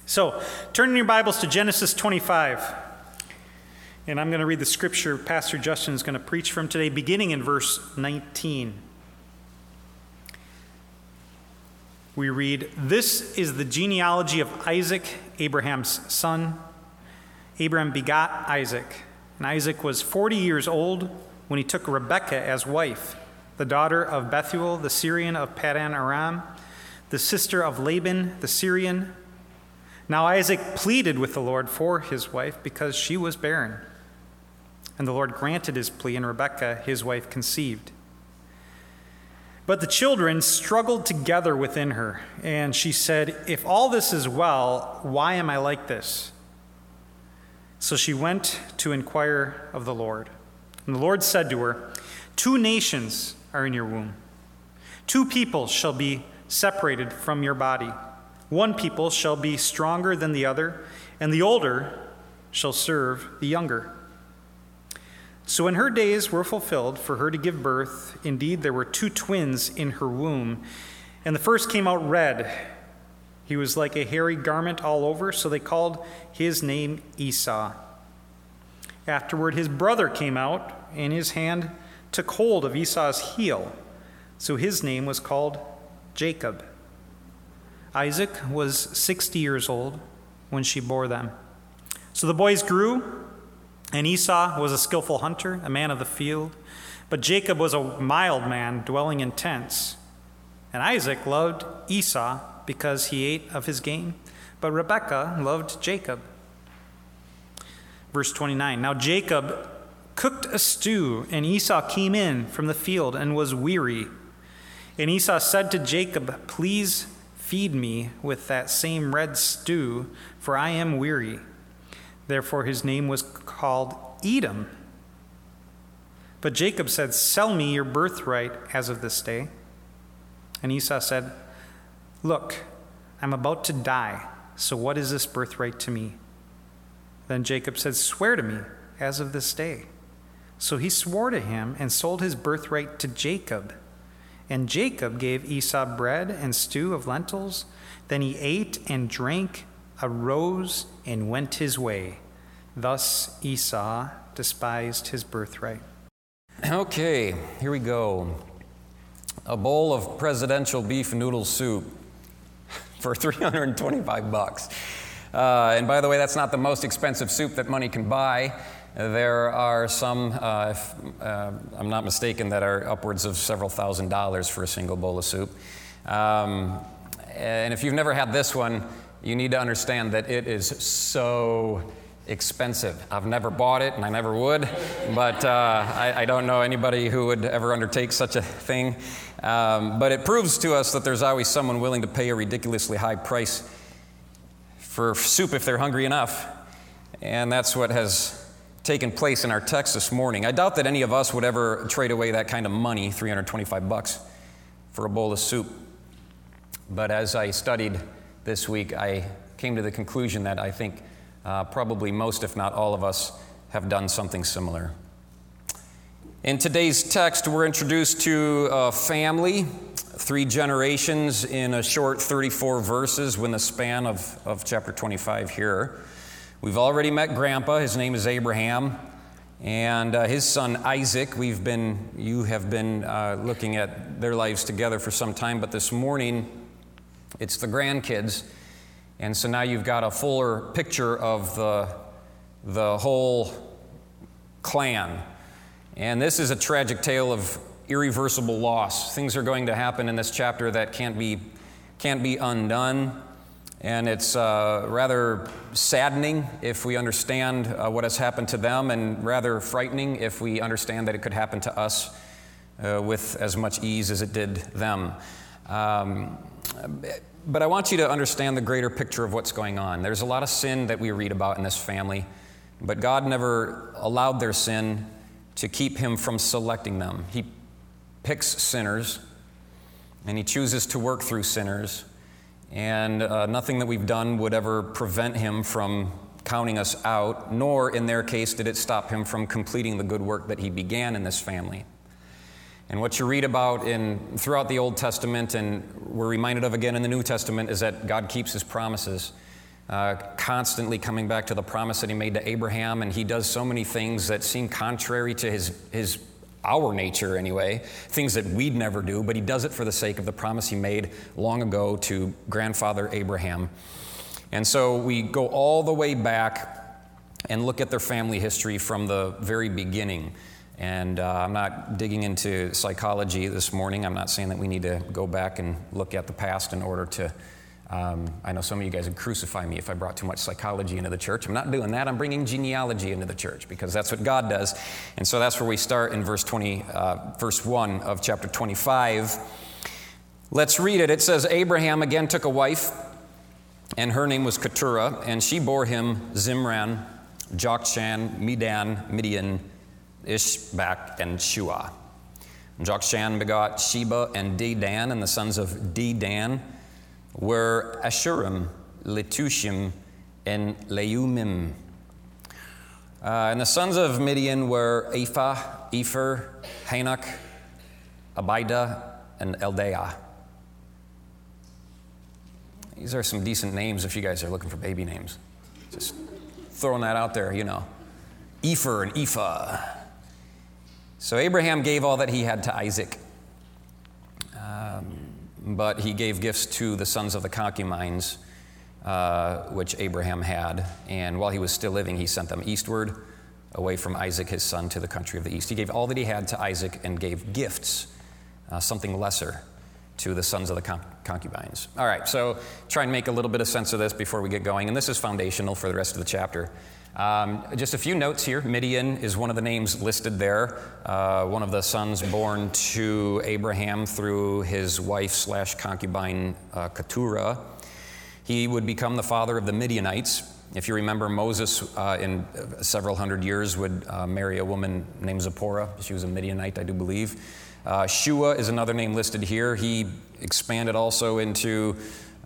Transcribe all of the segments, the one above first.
So, turn in your Bibles to Genesis 25. And I'm going to read the scripture Pastor Justin is going to preach from today, beginning in verse 19. We read, "This is the genealogy of Isaac, Abraham's son. Abraham begot Isaac, and Isaac was 40 years old when he took Rebekah as wife, the daughter of Bethuel, the Syrian of Paddan Aram, the sister of Laban, the Syrian. Now Isaac pleaded with the Lord for his wife because she was barren. And the Lord granted his plea, and Rebekah, his wife, conceived. But the children struggled together within her, and she said, 'If all this is well, why am I like this?' So she went to inquire of the Lord. And the Lord said to her, 'Two nations are in your womb. 2 peoples shall be separated from your body. One people shall be stronger than the other, and the older shall serve the younger.' So when her days were fulfilled for her to give birth, indeed there were 2 twins in her womb, and the first came out red. He was like a hairy garment all over, so they called his name Esau. Afterward his brother came out, and his hand took hold of Esau's heel, so his name was called Jacob. Isaac was 60 years old when she bore them. So the boys grew, and Esau was a skillful hunter, a man of the field, but Jacob was a mild man dwelling in tents. And Isaac loved Esau because he ate of his game, but Rebekah loved Jacob." Verse 29, "Now Jacob cooked a stew, and Esau came in from the field and was weary. And Esau said to Jacob, 'Please feed me with that same red stew, for I am weary.' Therefore his name was called Edom. But Jacob said, 'Sell me your birthright as of this day.' And Esau said, 'Look, I'm about to die, so what is this birthright to me?' Then Jacob said, 'Swear to me as of this day.' So he swore to him and sold his birthright to Jacob. And Jacob gave Esau bread and stew of lentils. Then he ate and drank, arose, and went his way. Thus Esau despised his birthright." Okay, here we go. A bowl of presidential beef noodle soup for $325. And by the way, that's not the most expensive soup that money can buy. There are some, if I'm not mistaken, that are upwards of several $1,000s for a single bowl of soup. And if you've never had this one, you need to understand that it is so expensive. I've never bought it, and I never would, but I don't know anybody who would ever undertake such a thing. But it proves to us that there's always someone willing to pay a ridiculously high price for soup if they're hungry enough. And that's what has taken place in our text this morning. I doubt that any of us would ever trade away that kind of money, $325, for a bowl of soup. But as I studied this week, I came to the conclusion that I think probably most, if not all of us, have done something similar. In today's text, we're introduced to a family, 3 generations in a short 34 verses within the span of chapter 25 here. We've already met Grandpa. His name is Abraham, and his son Isaac. You have been looking at their lives together for some time, but this morning it's the grandkids, and so now you've got a fuller picture of the whole clan. And this is a tragic tale of irreversible loss. Things are going to happen in this chapter that can't be undone. And it's rather saddening if we understand what has happened to them, and rather frightening if we understand that it could happen to us with as much ease as it did them. But I want you to understand the greater picture of what's going on. There's a lot of sin that we read about in this family, but God never allowed their sin to keep him from selecting them. He picks sinners, and he chooses to work through sinners. And nothing that we've done would ever prevent him from counting us out, nor in their case did it stop him from completing the good work that he began in this family. And what you read about throughout the Old Testament, and we're reminded of again in the New Testament, is that God keeps his promises. constantly coming back to the promise that he made to Abraham, and he does so many things that seem contrary to our nature anyway, things that we'd never do, but he does it for the sake of the promise he made long ago to grandfather Abraham. And so we go all the way back and look at their family history from the very beginning. And I'm not digging into psychology this morning. I'm not saying that we need to go back and look at the past in order to I know some of you guys would crucify me if I brought too much psychology into the church. I'm not doing that. I'm bringing genealogy into the church because that's what God does. And so that's where we start in verse 1 of chapter 25. Let's read it. It says, Abraham again took a wife, and her name was Keturah, and she bore him Zimran, Jokshan, Medan, Midian, Ishbak, and Shua. Jokshan begot Sheba and Dedan, and the sons of Dedan were Ashurim, Letushim, and Leumim. And the sons of Midian were Ephah, Epher, Hanok, Abida, and Eldaah. These are some decent names if you guys are looking for baby names. Just throwing that out there, you know. Epher and Ephah. So Abraham gave all that he had to Isaac. But he gave gifts to the sons of the concubines, which Abraham had. And while he was still living, he sent them eastward, away from Isaac, his son, to the country of the east. He gave all that he had to Isaac and gave gifts, something lesser, to the sons of the concubines. All right, so try and make a little bit of sense of this before we get going. And this is foundational for the rest of the chapter. Just a few notes here. Midian is one of the names listed there. One of the sons born to Abraham through his wife/concubine Keturah. He would become the father of the Midianites. If you remember, Moses in several hundred years would marry a woman named Zipporah. She was a Midianite, I do believe. Shua is another name listed here. He expanded also into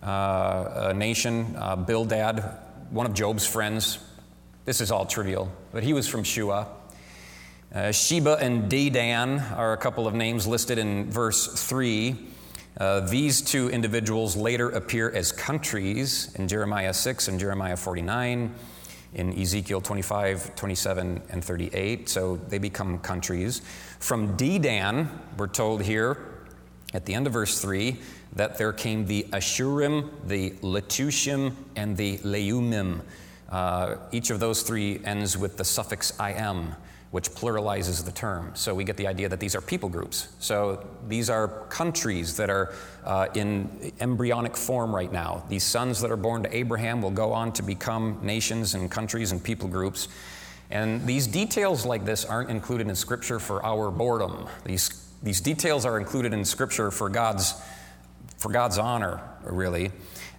a nation. Bildad, one of Job's friends. This is all trivial, but he was from Shua. Sheba and Dedan are a couple of names listed in verse 3. These two individuals later appear as countries in Jeremiah 6 and Jeremiah 49, in Ezekiel 25, 27, and 38. So they become countries. From Dedan, we're told here at the end of verse 3 that there came the Ashurim, the Letushim, and the Leumim. Each of those three ends with the suffix im, which pluralizes the term. So we get the idea that these are people groups. So these are countries that are in embryonic form right now. These sons that are born to Abraham will go on to become nations and countries and people groups. And these details like this aren't included in Scripture for our boredom. These details are included in Scripture for God's honor, really.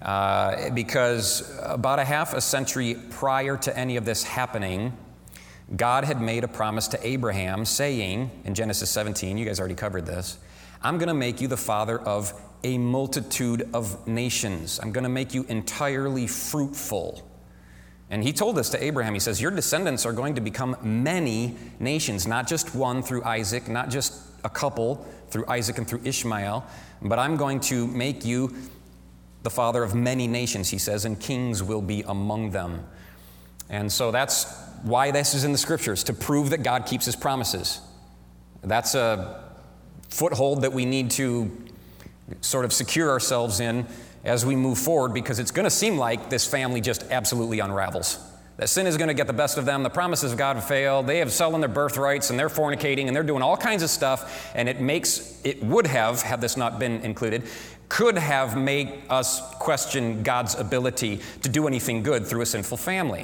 Because about a half a century prior to any of this happening, God had made a promise to Abraham saying, in Genesis 17, you guys already covered this, I'm going to make you the father of a multitude of nations. I'm going to make you entirely fruitful. And he told this to Abraham. He says, your descendants are going to become many nations, not just one through Isaac, not just a couple through Isaac and through Ishmael, but I'm going to make you the father of many nations, he says, and kings will be among them. And so that's why this is in the Scriptures, to prove that God keeps his promises. That's a foothold that we need to sort of secure ourselves in as we move forward, because it's going to seem like this family just absolutely unravels. That sin is going to get the best of them. The promises of God have failed. They have selling their birthrights, and they're fornicating, and they're doing all kinds of stuff, and it would have, had this not been included, could have made us question God's ability to do anything good through a sinful family.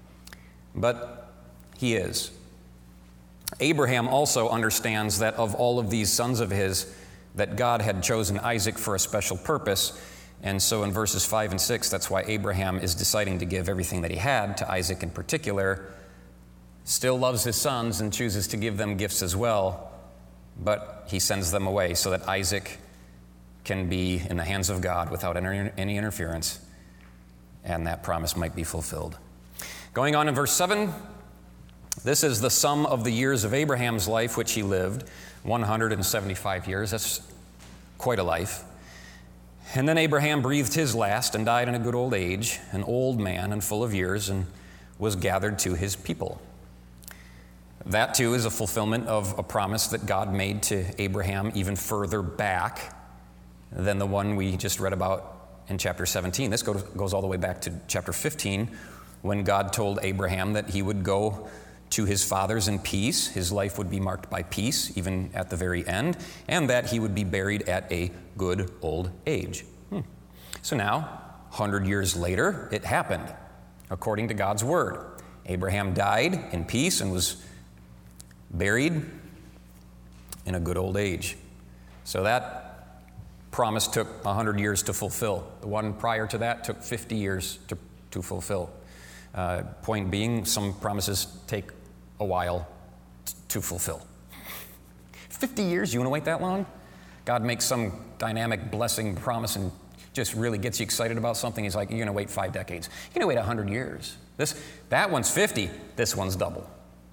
But he is. Abraham also understands that of all of these sons of his, that God had chosen Isaac for a special purpose. And so in verses 5 and 6, that's why Abraham is deciding to give everything that he had to Isaac in particular, still loves his sons and chooses to give them gifts as well, but he sends them away so that Isaac can be in the hands of God without any interference, and that promise might be fulfilled. Going on in verse 7, this is the sum of the years of Abraham's life, which he lived, 175 years. That's quite a life. And then Abraham breathed his last and died in a good old age, an old man and full of years, and was gathered to his people. That too is a fulfillment of a promise that God made to Abraham even further back than the one we just read about in chapter 17. This goes all the way back to chapter 15, when God told Abraham that he would go to his fathers in peace, his life would be marked by peace, even at the very end, and that he would be buried at a good old age. So now, 100 years later, it happened, according to God's word. Abraham died in peace and was buried in a good old age. So that promise took 100 years to fulfill. The one prior to that took 50 years to fulfill. Point being, some promises take a while to fulfill. 50 years? You want to wait that long? God makes some dynamic blessing promise and just really gets you excited about something. He's like, you're going to wait 5 decades. You're going to wait 100 years. That one's 50. This one's double.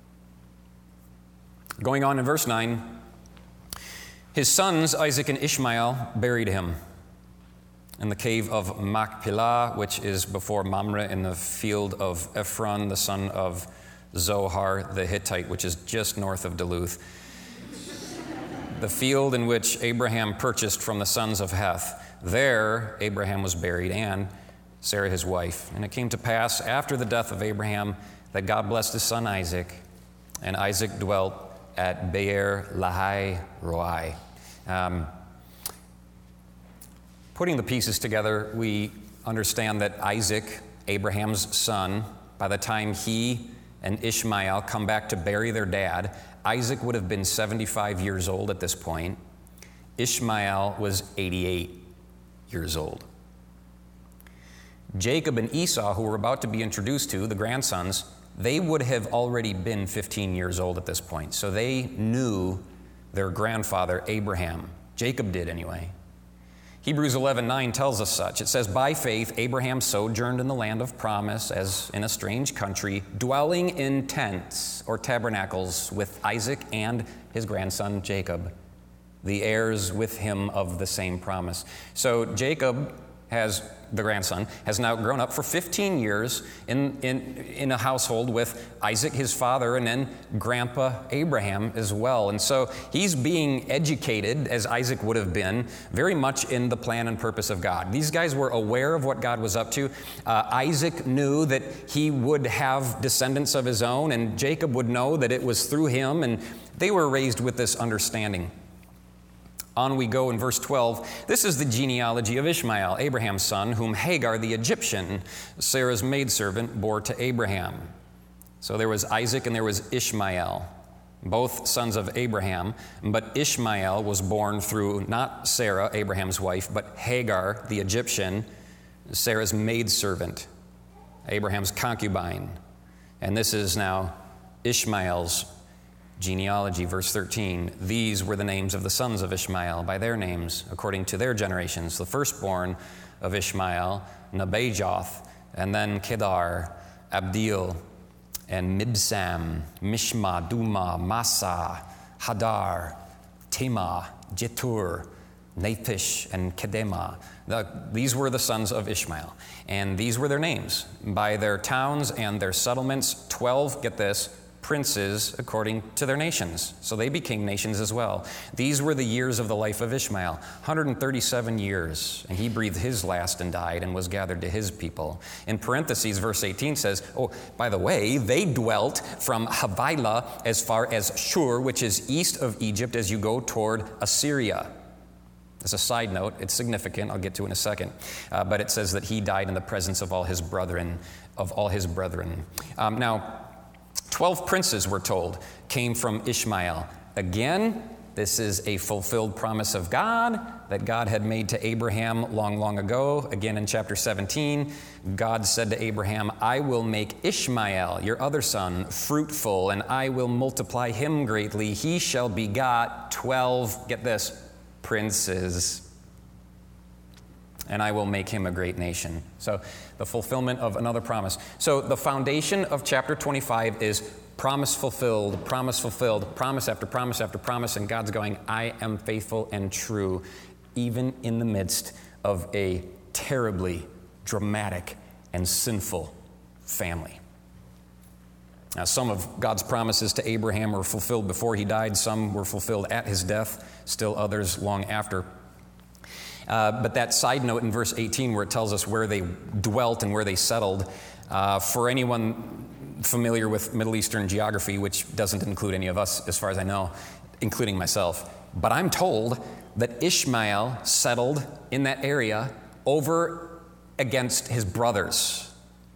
Going on in verse 9, his sons Isaac and Ishmael buried him in the cave of Machpelah, which is before Mamre, in the field of Ephron, the son of Zohar the Hittite, which is just north of Duluth. The field in which Abraham purchased from the sons of Heth. There Abraham was buried, and Sarah his wife. And it came to pass after the death of Abraham that God blessed his son Isaac, and Isaac dwelt at Beer Lahai Roi. Putting the pieces together, we understand that Isaac, Abraham's son, by the time he and Ishmael come back to bury their dad, Isaac would have been 75 years old at this point. Ishmael was 88 years old. Jacob and Esau, who we're about to be introduced to, the grandsons, they would have already been 15 years old at this point. So they knew their grandfather Abraham. Jacob did anyway. Hebrews 11:9 tells us such. It says, by faith Abraham sojourned in the land of promise as in a strange country, dwelling in tents or tabernacles with Isaac and his grandson Jacob, the heirs with him of the same promise. So Jacob, the grandson, has now grown up for 15 years in a household with Isaac, his father, and then Grandpa Abraham as well. And so he's being educated, as Isaac would have been, very much in the plan and purpose of God. These guys were aware of what God was up to. Isaac knew that he would have descendants of his own, and Jacob would know that it was through him, and they were raised with this understanding. On we go in verse 12. This is the genealogy of Ishmael, Abraham's son, whom Hagar the Egyptian, Sarah's maidservant, bore to Abraham. So there was Isaac and there was Ishmael, both sons of Abraham. But Ishmael was born through not Sarah, Abraham's wife, but Hagar the Egyptian, Sarah's maidservant, Abraham's concubine. And this is now Ishmael's genealogy, verse 13. These were the names of the sons of Ishmael by their names, according to their generations. The firstborn of Ishmael, Nebajoth, and then Kedar, Abdil, and Mibsam, Mishma, Duma, Massa, Hadar, Tema, Jetur, Naphish, and Kedema. These were the sons of Ishmael, and these were their names by their towns and their settlements. 12, get this, princes according to their nations. So they became nations as well. These were the years of the life of Ishmael, 137 years. And he breathed his last and died and was gathered to his people. In parentheses, verse 18 says, oh, by the way, they dwelt from Havilah as far as Shur, which is east of Egypt as you go toward Assyria. As a side note, it's significant, I'll get to in a second. But it says that he died in the presence of all his brethren, Now, 12 princes, we're told, came from Ishmael. Again, this is a fulfilled promise of God that God had made to Abraham long, long ago. Again, in chapter 17, God said to Abraham, I will make Ishmael, your other son, fruitful, and I will multiply him greatly. He shall begot 12, get this, princes, and I will make him a great nation. So the fulfillment of another promise. So the foundation of chapter 25 is promise fulfilled, promise after promise after promise, and God's going, I am faithful and true, even in the midst of a terribly dramatic and sinful family. Now, some of God's promises to Abraham were fulfilled before he died. Some were fulfilled at his death, still others long after. But that side note in verse 18 where it tells us where they dwelt and where they settled, for anyone familiar with Middle Eastern geography, which doesn't include any of us as far as I know, including myself, but I'm told that Ishmael settled in that area over against his brothers.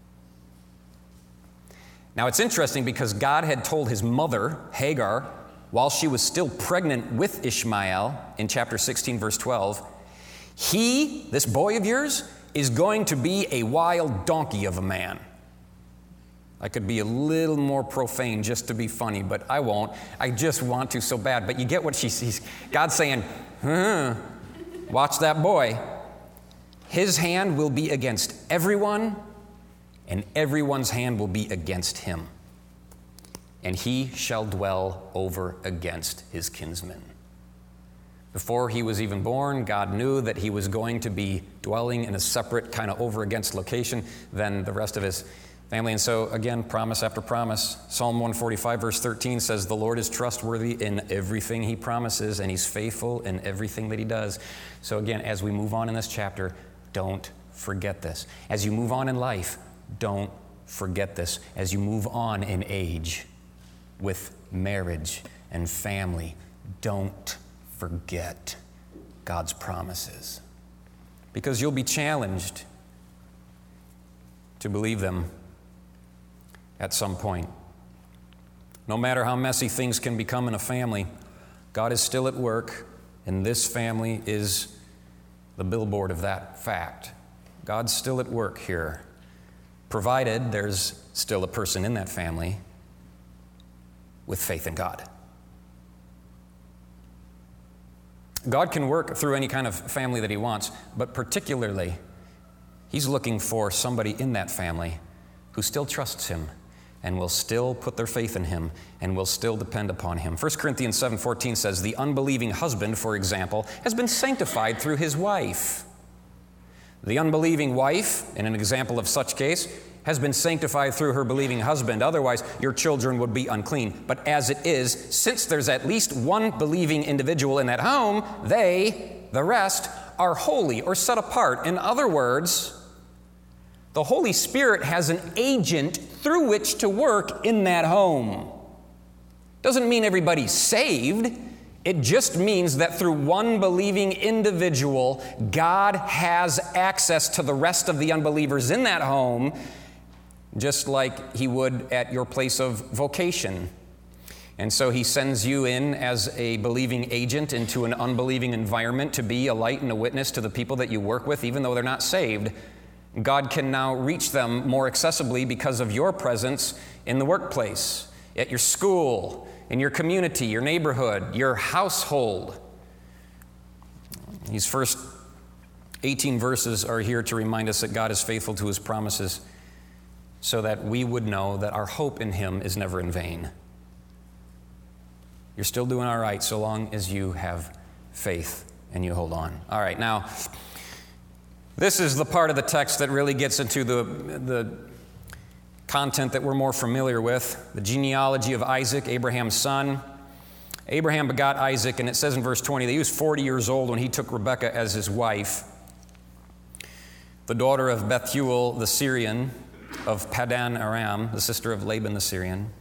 Now it's interesting because God had told his mother, Hagar, while she was still pregnant with Ishmael in chapter 16, verse 12, he, this boy of yours, is going to be a wild donkey of a man. I could be a little more profane just to be funny, but I won't. I just want to so bad. But you get what she sees. God's saying, watch that boy. His hand will be against everyone, and everyone's hand will be against him. And he shall dwell over against his kinsmen. Before he was even born, God knew that he was going to be dwelling in a separate kind of over against location than the rest of his family. And so, again, promise after promise. Psalm 145, verse 13 says, the Lord is trustworthy in everything he promises, and he's faithful in everything that he does. So again, as we move on in this chapter, don't forget this. As you move on in life, don't forget this. As you move on in age with marriage and family, don't forget God's promises. Because you'll be challenged to believe them at some point. No matter how messy things can become in a family, God is still at work, and this family is the billboard of that fact. God's still at work here, provided there's still a person in that family with faith in God. God can work through any kind of family that he wants, but particularly, he's looking for somebody in that family who still trusts him and will still put their faith in him and will still depend upon him. 1 Corinthians 7:14 says, the unbelieving husband, for example, has been sanctified through his wife. The unbelieving wife, in an example of such case, has been sanctified through her believing husband. Otherwise, your children would be unclean. But as it is, since there's at least one believing individual in that home, they, the rest, are holy or set apart. In other words, the Holy Spirit has an agent through which to work in that home. Doesn't mean everybody's saved. It just means that through one believing individual, God has access to the rest of the unbelievers in that home, just like he would at your place of vocation. And so he sends you in as a believing agent into an unbelieving environment to be a light and a witness to the people that you work with, even though they're not saved. God can now reach them more accessibly because of your presence in the workplace, at your school, in your community, your neighborhood, your household. These first 18 verses are here to remind us that God is faithful to his promises so that we would know that our hope in him is never in vain. You're still doing all right so long as you have faith and you hold on. All right, now, this is the part of the text that really gets into the content that we're more familiar with, the genealogy of Isaac, Abraham's son. Abraham begot Isaac, and it says in verse 20 that he was 40 years old when he took Rebekah as his wife, the daughter of Bethuel the Syrian, of Padan Aram, the sister of Laban the Syrian.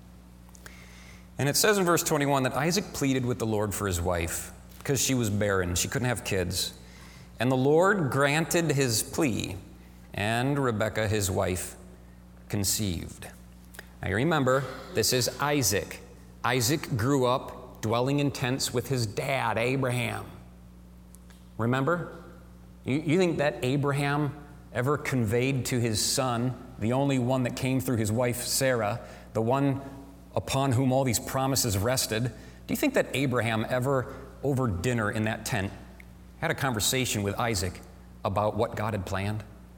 And it says in verse 21 that Isaac pleaded with the Lord for his wife because she was barren. She couldn't have kids. And the Lord granted his plea, and Rebekah, his wife, conceived. Now you remember, this is Isaac. Isaac grew up dwelling in tents with his dad, Abraham. Remember? You think that Abraham ever conveyed to his son, the only one that came through his wife Sarah, the one upon whom all these promises rested, do you think that Abraham ever, over dinner in that tent, had a conversation with Isaac about what God had planned?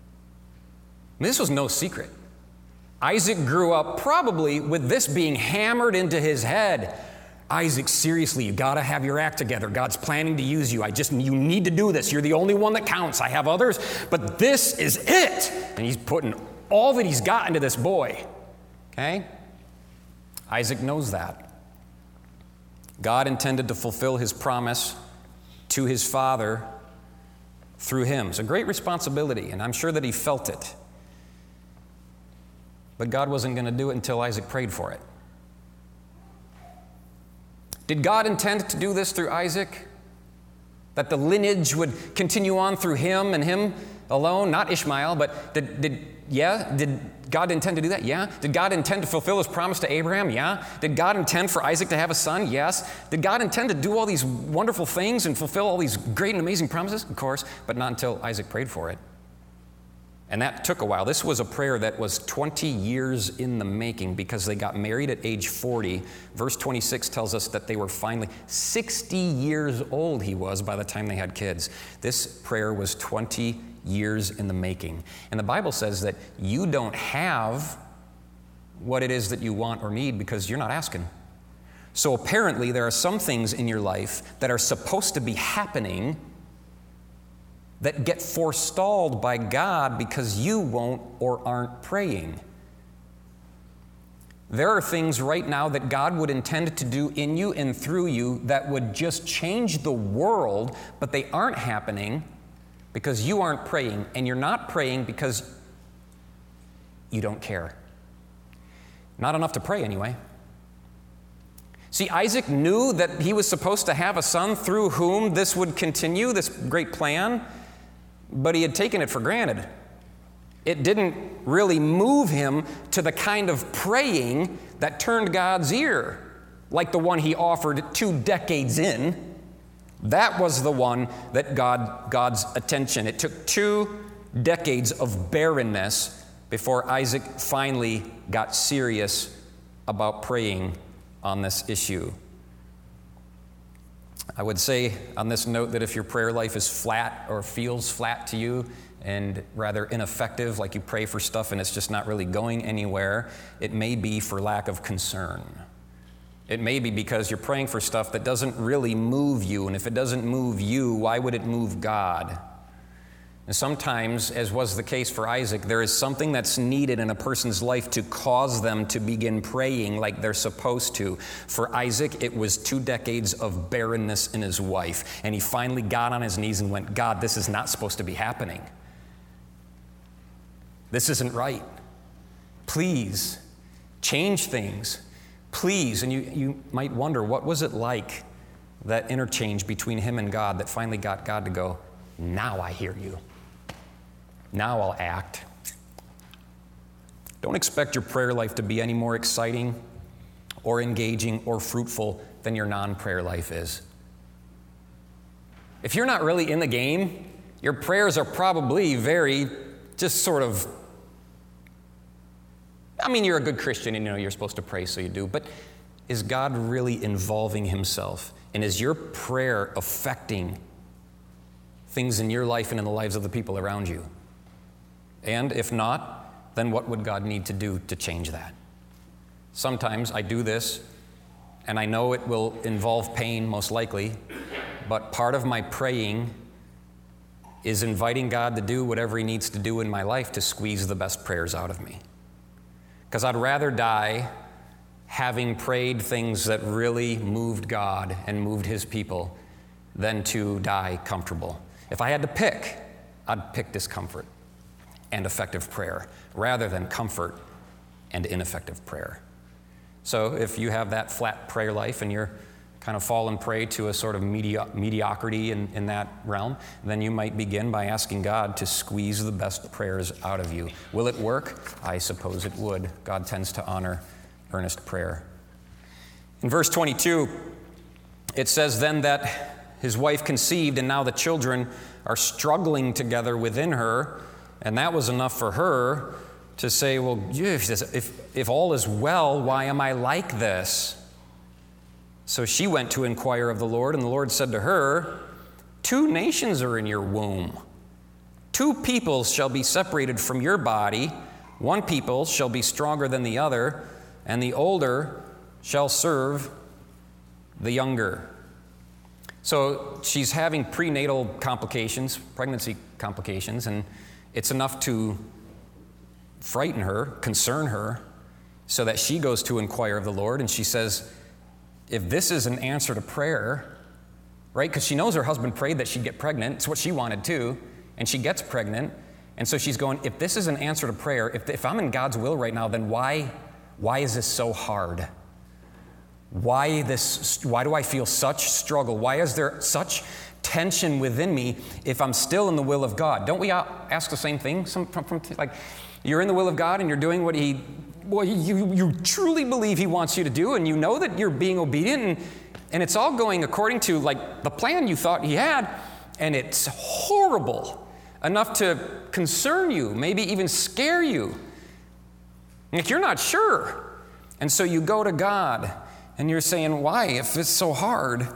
I mean, this was no secret. Isaac grew up probably with this being hammered into his head. Isaac, seriously, you got to have your act together. God's planning to use you. You need to do this. You're the only one that counts. I have others, but this is it. And he's putting all that he's got into this boy. Okay? Isaac knows that. God intended to fulfill his promise to his father through him. It's a great responsibility, and I'm sure that he felt it. But God wasn't going to do it until Isaac prayed for it. Did God intend to do this through Isaac? That the lineage would continue on through him and him alone, not Ishmael, but did God intend to do that? Yeah. Did God intend to fulfill his promise to Abraham? Yeah. Did God intend for Isaac to have a son? Yes. Did God intend to do all these wonderful things and fulfill all these great and amazing promises? Of course, but not until Isaac prayed for it. And that took a while. This was a prayer that was 20 years in the making because they got married at age 40. Verse 26 tells us that they were finally 60 years old he was by the time they had kids. This prayer was 20 years in the making. And the Bible says that you don't have what it is that you want or need because you're not asking. So apparently there are some things in your life that are supposed to be happening that get forestalled by God because you won't or aren't praying. There are things right now that God would intend to do in you and through you that would just change the world, but they aren't happening because you aren't praying, and you're not praying because you don't care. Not enough to pray anyway. See, Isaac knew that he was supposed to have a son through whom this would continue, this great plan, but he had taken it for granted. It didn't really move him to the kind of praying that turned God's ear, like the one he offered 2 decades in. That was the one that God's attention. It took 2 decades of barrenness before Isaac finally got serious about praying on this issue. I would say on this note that if your prayer life is flat or feels flat to you and rather ineffective, like you pray for stuff and it's just not really going anywhere, it may be for lack of concern. It may be because you're praying for stuff that doesn't really move you, and if it doesn't move you, why would it move God? And sometimes, as was the case for Isaac, there is something that's needed in a person's life to cause them to begin praying like they're supposed to. For Isaac, it was 2 decades of barrenness in his wife, and he finally got on his knees and went, God, this is not supposed to be happening. This isn't right. Please, change things. Please. And you might wonder, what was it like, that interchange between him and God that finally got God to go, now I hear you. Now I'll act. Don't expect your prayer life to be any more exciting or engaging or fruitful than your non-prayer life is. If you're not really in the game, your prayers are probably very just sort of, you're a good Christian and you're supposed to pray, so you do, but is God really involving himself? And is your prayer affecting things in your life and in the lives of the people around you? And if not, then what would God need to do to change that? Sometimes I do this, and I know it will involve pain, most likely, but part of my praying is inviting God to do whatever he needs to do in my life to squeeze the best prayers out of me. Because I'd rather die having prayed things that really moved God and moved his people than to die comfortable. If I had to pick, I'd pick discomfort and effective prayer rather than comfort and ineffective prayer. So if you have that flat prayer life and you're kind of fallen prey to a sort of mediocrity in that realm, then you might begin by asking God to squeeze the best prayers out of you. Will it work? I suppose it would. God tends to honor earnest prayer. In verse 22, it says then that his wife conceived, and now the children are struggling together within her, and that was enough for her to say, well, if all is well, why am I like this? So she went to inquire of the Lord, and the Lord said to her, 2 nations are in your womb. 2 peoples shall be separated from your body. 1 people shall be stronger than the other, and the older shall serve the younger. So she's having prenatal complications, pregnancy complications, and it's enough to frighten her, concern her, so that she goes to inquire of the Lord, and she says, if this is an answer to prayer, right? Because she knows her husband prayed that she'd get pregnant. It's what she wanted too, and she gets pregnant. And so she's going, if this is an answer to prayer, if I'm in God's will right now, then why is this so hard? Why do I feel such struggle? Why is there such tension within me if I'm still in the will of God? Don't we ask the same thing? Like, you're in the will of God and you're doing what you truly believe He wants you to do, and you know that you're being obedient, and it's all going according to like the plan you thought He had, and it's horrible enough to concern you, maybe even scare you. Like, you're not sure. And so you go to God and you're saying, why, if it's so hard?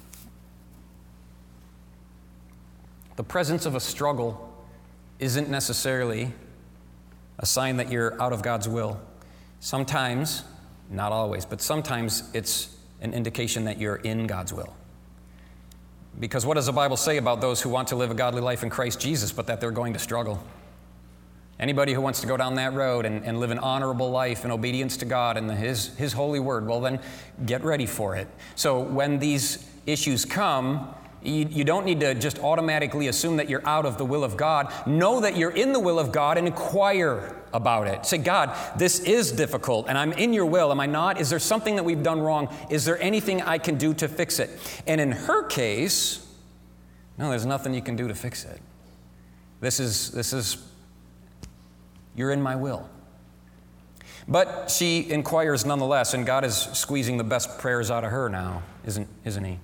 The presence of a struggle isn't necessarily a sign that you're out of God's will. Sometimes, not always, but sometimes it's an indication that you're in God's will. Because what does the Bible say about those who want to live a godly life in Christ Jesus, but that they're going to struggle? Anybody who wants to go down that road and live an honorable life in obedience to God and His holy word, well then, get ready for it. So when these issues come, you don't need to just automatically assume that you're out of the will of God. Know that you're in the will of God and inquire about it. Say, God, this is difficult and I'm in your will. Am I not? Is there something that we've done wrong? Is there anything I can do to fix it? And in her case, no, there's nothing you can do to fix it. This is you're in my will. But she inquires nonetheless, and God is squeezing the best prayers out of her now, isn't He?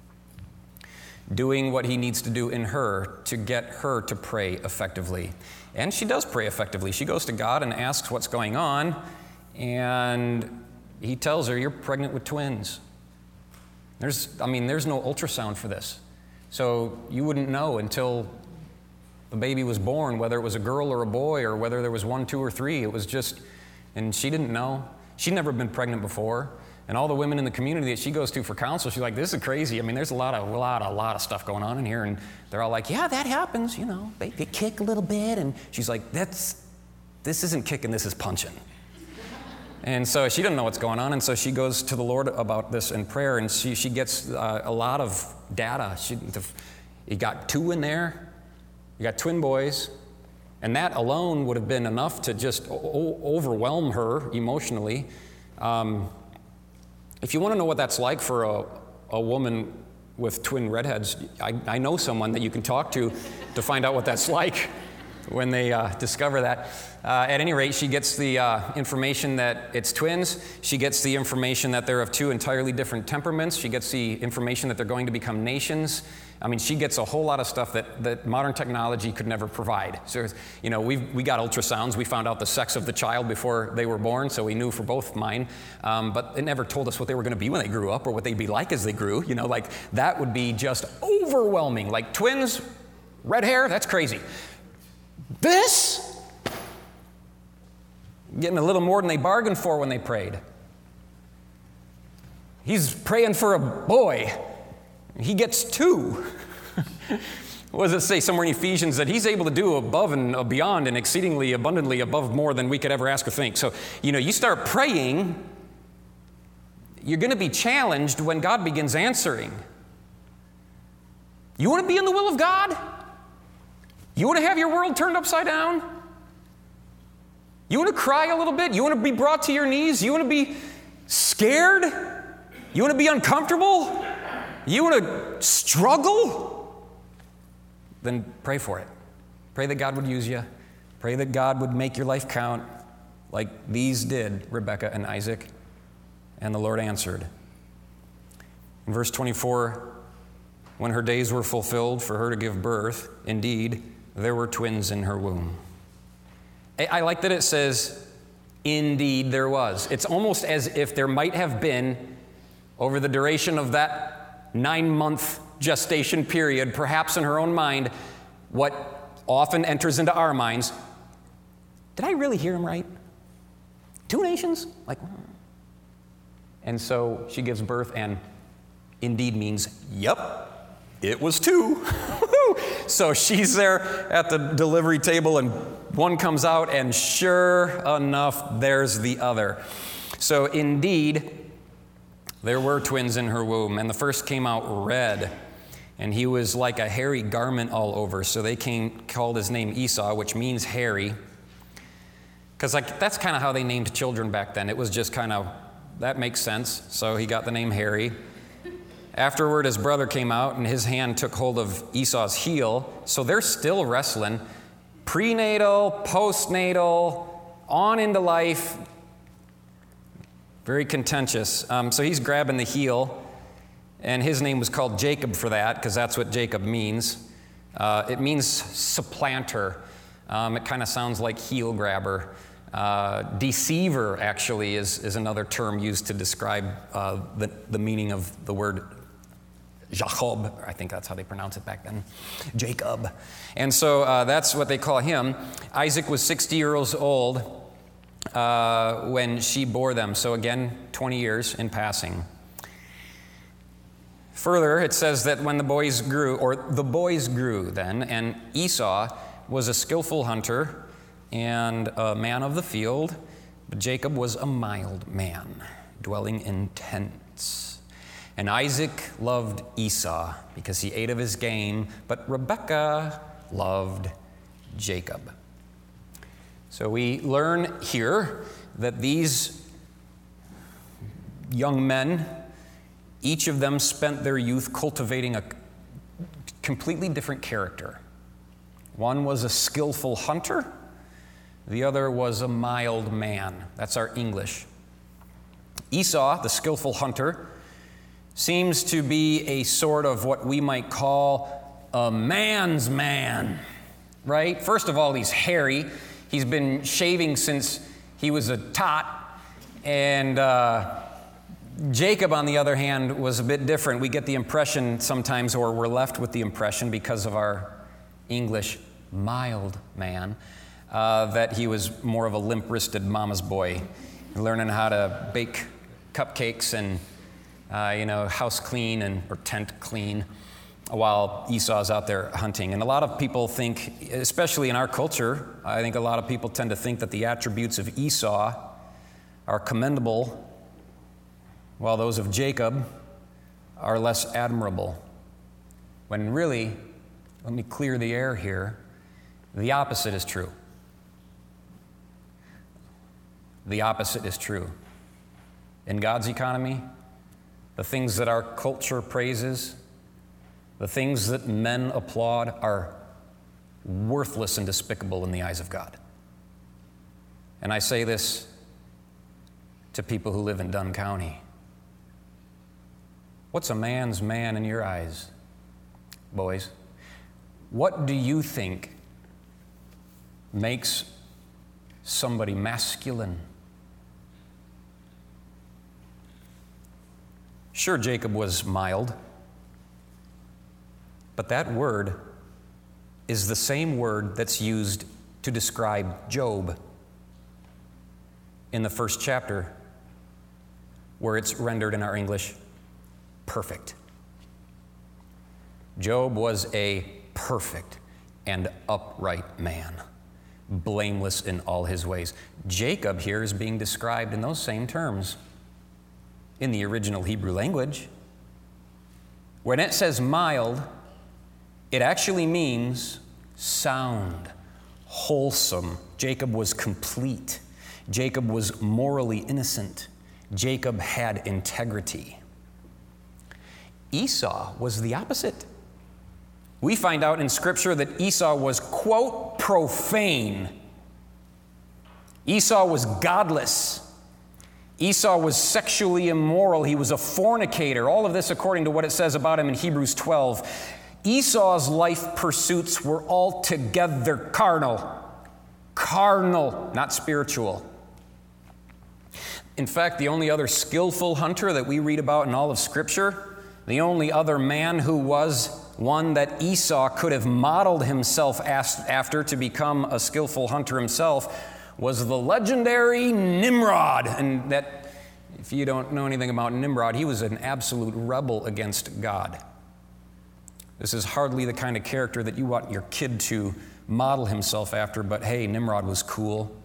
Doing what He needs to do in her to get her to pray effectively. And she does pray effectively. She goes to God and asks what's going on, and He tells her, you're pregnant with twins. There's no ultrasound for this. So you wouldn't know until the baby was born, whether it was a girl or a boy, or whether there was 1, 2, or 3. It was just, and she didn't know. She'd never been pregnant before. And all the women in the community that she goes to for counsel, she's like, this is crazy. I mean, there's a lot of stuff going on in here. And they're all like, yeah, that happens. You know, they kick a little bit. And she's like, this isn't kicking, this is punching. And so she doesn't know what's going on. And so she goes to the Lord about this in prayer. And she gets a lot of data. You got 2 in there. You got twin boys. And that alone would have been enough to just overwhelm her emotionally. If you want to know what that's like for a woman with twin redheads, I know someone that you can talk to find out what that's like when they discover that. At any rate, she gets the information that it's twins. She gets the information that they're of 2 entirely different temperaments. She gets the information that they're going to become nations. I mean, she gets a whole lot of stuff that modern technology could never provide. So, you know, we got ultrasounds. We found out the sex of the child before they were born, so we knew for both mine. But it never told us what they were going to be when they grew up or what they'd be like as they grew. You know, like that would be just overwhelming. Like twins, red hair, that's crazy. This, getting a little more than they bargained for when they prayed. He's praying for a boy. He gets 2. What does it say somewhere in Ephesians that He's able to do above and beyond and exceedingly abundantly above more than we could ever ask or think? So, you know, you start praying, you're going to be challenged when God begins answering. You want to be in the will of God? You want to have your world turned upside down? You want to cry a little bit? You want to be brought to your knees? You want to be scared? You want to be uncomfortable? You want to struggle? Then pray for it. Pray that God would use you. Pray that God would make your life count like these did Rebekah and Isaac. And the Lord answered. In verse 24, when her days were fulfilled for her to give birth, indeed, there were twins in her womb. I like that it says, indeed there was. It's almost as if there might have been, over the duration of that 9-month gestation period, perhaps in her own mind, what often enters into our minds, did I really hear him right? 2 nations? And so she gives birth, and indeed means, yep, it was two. So she's there at the delivery table, and one comes out, and sure enough, there's the other. So indeed, there were twins in her womb, and the first came out red, and he was like a hairy garment all over. So they called his name Esau, which means hairy, because that's kind of how they named children back then. It was just kind of, that makes sense. So he got the name Hairy. Afterward, his brother came out, and his hand took hold of Esau's heel. So they're still wrestling. Prenatal, postnatal, on into life. Very contentious. So he's grabbing the heel, and his name was called Jacob for that, because that's what Jacob means. It means supplanter. It kind of sounds like heel grabber. Deceiver, actually, is another term used to describe the meaning of the word Jacob. I think that's how they pronounce it back then. Jacob. And so that's what they call him. Isaac was 60 years old when she bore them. So again, 20 years in passing. Further, it says that when the boys grew then, and Esau was a skillful hunter and a man of the field, but Jacob was a mild man, dwelling in tents. And Isaac loved Esau because he ate of his game, but Rebekah loved Jacob. So we learn here that these young men, each of them spent their youth cultivating a completely different character. One was a skillful hunter. The other was a mild man. That's our English. Esau, the skillful hunter, seems to be a sort of what we might call a man's man, right? First of all, he's hairy. He's been shaving since he was a tot. And Jacob, on the other hand, was a bit different. We get the impression sometimes, or we're left with the impression because of our English mild man, that he was more of a limp-wristed mama's boy, learning how to bake cupcakes and, house clean or tent clean, while Esau's out there hunting. And a lot of people think, especially in our culture, I think a lot of people tend to think that the attributes of Esau are commendable, while those of Jacob are less admirable. When really, let me clear the air here, the opposite is true. The opposite is true. In God's economy, the things that our culture praises, the things that men applaud, are worthless and despicable in the eyes of God. And I say this to people who live in Dunn County. What's a man's man in your eyes, boys? What do you think makes somebody masculine? Sure, Jacob was mild, but that word is the same word that's used to describe Job in the first chapter, where it's rendered in our English, perfect. Job was a perfect and upright man, blameless in all his ways. Jacob here is being described in those same terms in the original Hebrew language. When it says mild, it actually means sound, wholesome. Jacob was complete. Jacob was morally innocent. Jacob had integrity. Esau was the opposite. We find out in Scripture that Esau was, quote, profane. Esau was godless. Esau was sexually immoral. He was a fornicator. All of this according to what it says about him in Hebrews 12. Esau's life pursuits were altogether carnal. Carnal, not spiritual. In fact, the only other skillful hunter that we read about in all of Scripture, the only other man who was one that Esau could have modeled himself after to become a skillful hunter himself, was the legendary Nimrod. And that If you don't know anything about Nimrod, he was an absolute rebel against God. This is hardly the kind of character that you want your kid to model himself after, but hey, Nimrod was cool.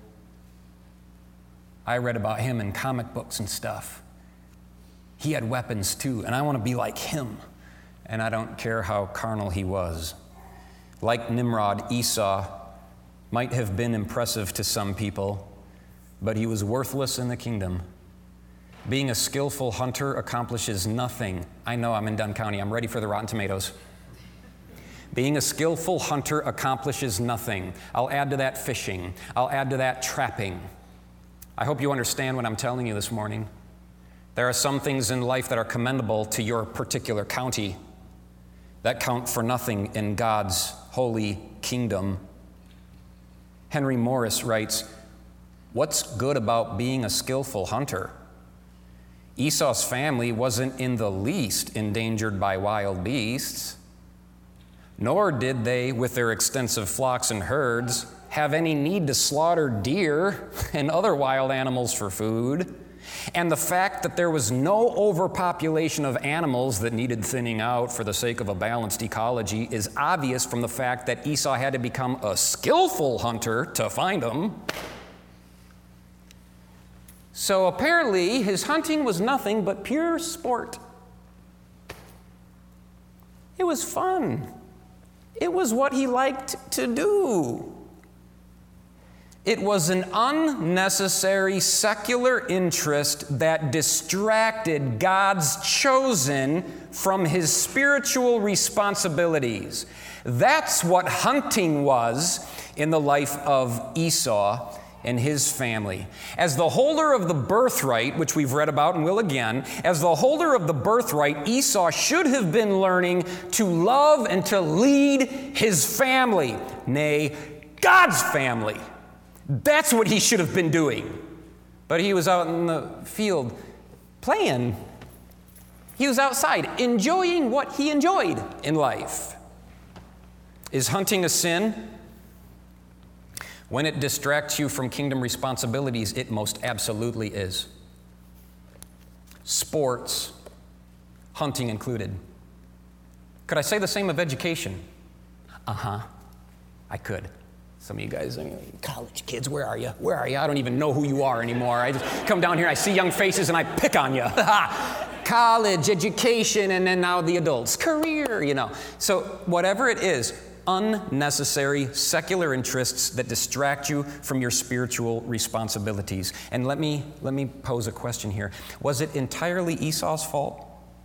I read about him in comic books and stuff. He had weapons too, and I want to be like him. And I don't care how carnal he was. Like Nimrod, Esau might have been impressive to some people, but he was worthless in the kingdom. Being a skillful hunter accomplishes nothing. I know I'm in Dunn County. I'm ready for the Rotten Tomatoes. Being a skillful hunter accomplishes nothing. I'll add to that fishing. I'll add to that trapping. I hope you understand what I'm telling you this morning. There are some things in life that are commendable to your particular county that count for nothing in God's holy kingdom. Henry Morris writes, "What's good about being a skillful hunter? Esau's family wasn't in the least endangered by wild beasts, nor did they, with their extensive flocks and herds, have any need to slaughter deer and other wild animals for food. And the fact that there was no overpopulation of animals that needed thinning out for the sake of a balanced ecology is obvious from the fact that Esau had to become a skillful hunter to find them. So apparently his hunting was nothing but pure sport. It was fun. It was what he liked to do. It was an unnecessary secular interest that distracted God's chosen from his spiritual responsibilities. That's what hunting was in the life of Esau and his family. As the holder of the birthright, which we've read about and will again, as the holder of the birthright, Esau should have been learning to love and to lead his family, nay, God's family. That's what he should have been doing. But he was out in the field playing. He was outside enjoying what he enjoyed in life. Is hunting a sin? When it distracts you from kingdom responsibilities, it most absolutely is. Sports, hunting included. Could I say the same of education? I could. Some of you guys, college kids, where are you? Where are you? I don't even know who you are anymore. I just come down here, I see young faces, and I pick on you. College, education, and then now the adults. Career, So whatever it is, unnecessary secular interests that distract you from your spiritual responsibilities. And let me pose a question here. Was it entirely Esau's fault?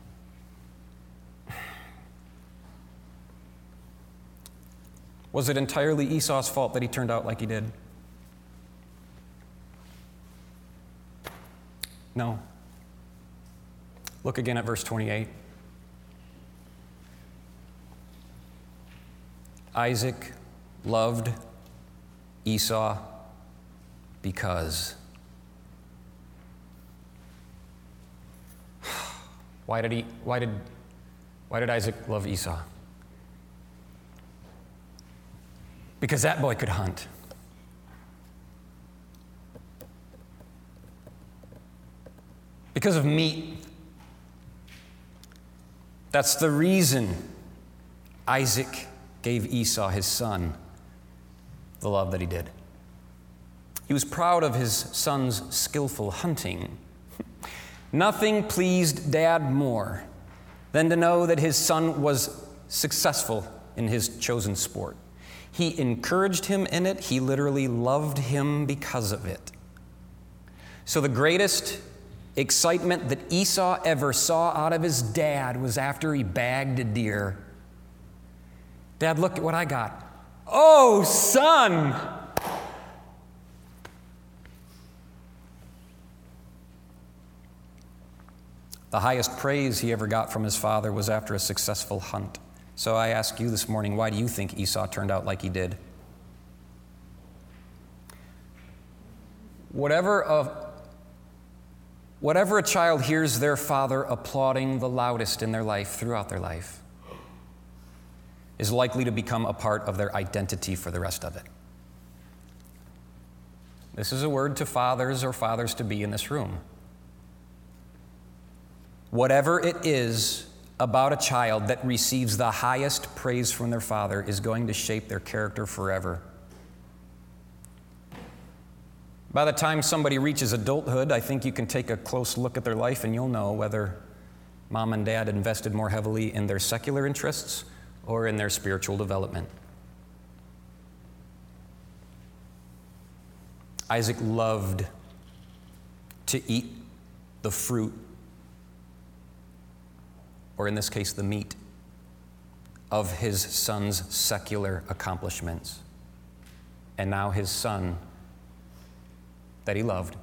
Was it entirely Esau's fault that he turned out like he did? No. Look again at verse 28. Isaac loved Esau because. Why did Isaac love Esau? Because that boy could hunt. Because of meat. That's the reason Isaac gave Esau, his son, the love that he did. He was proud of his son's skillful hunting. Nothing pleased Dad more than to know that his son was successful in his chosen sport. He encouraged him in it. He literally loved him because of it. So the greatest excitement that Esau ever saw out of his dad was after he bagged a deer. Dad, look at what I got. Oh, son! The highest praise he ever got from his father was after a successful hunt. So I ask you this morning, why do you think Esau turned out like he did? Whatever a child hears their father applauding the loudest in their life, throughout their life, is likely to become a part of their identity for the rest of it. This is a word to fathers or fathers-to-be in this room. Whatever it is about a child that receives the highest praise from their father is going to shape their character forever. By the time somebody reaches adulthood, I think you can take a close look at their life and you'll know whether mom and dad invested more heavily in their secular interests or in their spiritual development. Isaac loved to eat the fruit, or in this case, the meat, of his son's secular accomplishments. And now his son that he loved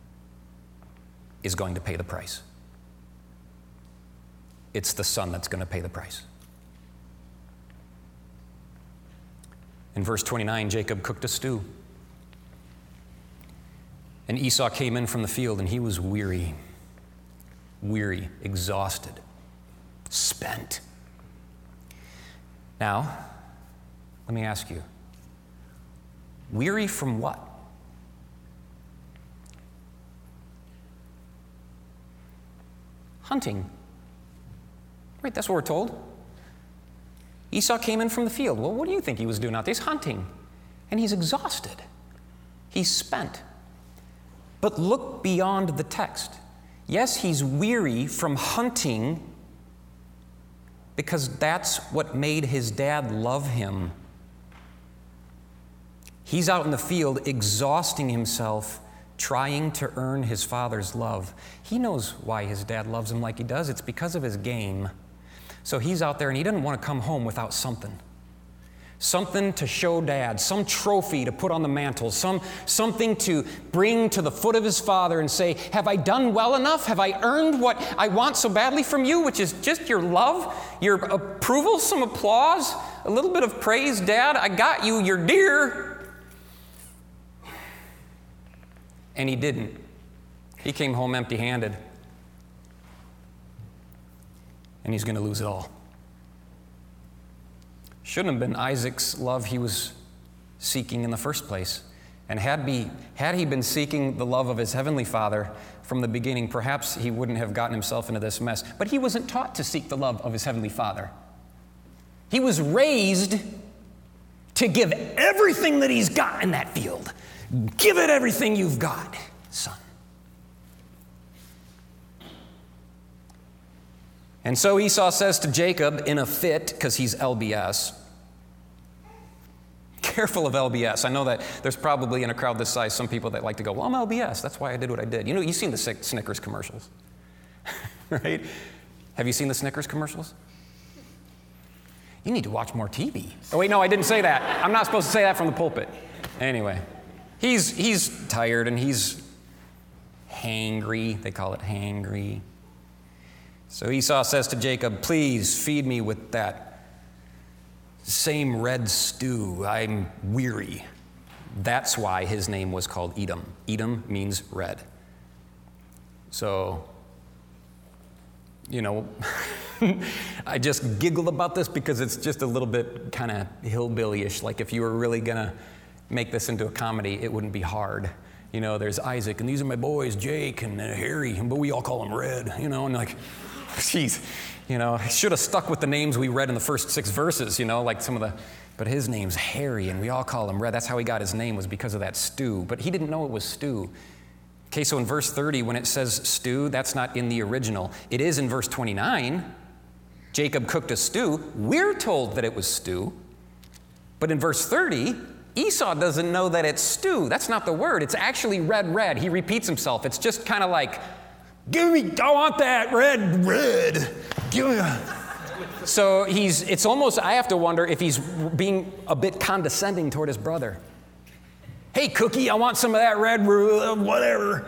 is going to pay the price. It's the son that's going to pay the price. In verse 29, Jacob cooked a stew. And Esau came in from the field, and he was weary, exhausted, spent. Now, let me ask you, weary from what? Hunting. Right, that's what we're told. Esau came in from the field. Well, what do you think he was doing out there? He's hunting, and he's exhausted. He's spent. But look beyond the text. Yes, he's weary from hunting because that's what made his dad love him. He's out in the field exhausting himself, trying to earn his father's love. He knows why his dad loves him like he does. It's because of his game. So he's out there and he doesn't want to come home without something. Something to show dad, some trophy to put on the mantle, something to bring to the foot of his father and say, have I done well enough? Have I earned what I want so badly from you, which is just your love, your approval, some applause, a little bit of praise, Dad? I got you, you're dear. And he didn't. He came home empty-handed. And he's going to lose it all. Shouldn't have been Isaac's love he was seeking in the first place. And had he been seeking the love of his heavenly Father from the beginning, perhaps he wouldn't have gotten himself into this mess. But he wasn't taught to seek the love of his heavenly Father. He was raised to give everything that he's got in that field. Give it everything you've got, son. And so Esau says to Jacob in a fit, because he's LBS. Careful of LBS. I know that there's probably in a crowd this size some people that like to go, well, I'm LBS. That's why I did what I did. You know, you've seen the Snickers commercials, right? Have you seen the Snickers commercials? You need to watch more TV. Oh, wait, no, I didn't say that. I'm not supposed to say that from the pulpit. Anyway, he's tired and he's hangry. They call it hangry. So Esau says to Jacob, please feed me with that same red stew. I'm weary. That's why his name was called Edom. Edom means red. So, you know, I just giggle about this because it's just a little bit kind of hillbilly-ish. Like if you were really going to make this into a comedy, it wouldn't be hard. You know, there's Isaac, and these are my boys, Jake and Harry, but we all call him Red, you know, and like, geez, you know, I should have stuck with the names we read in the first 6 verses, you know, like some of the, but his name's Harry, and we all call him Red. That's how he got his name, was because of that stew. But he didn't know it was stew. Okay, so in verse 30, when it says stew, that's not in the original. It is in verse 29. Jacob cooked a stew. We're told that it was stew. But in verse 30, Esau doesn't know that it's stew. That's not the word. It's actually red. He repeats himself. It's just kind of like, give me, I want that red. Give me. So it's almost, I have to wonder if he's being a bit condescending toward his brother. Hey, Cookie, I want some of that red, whatever.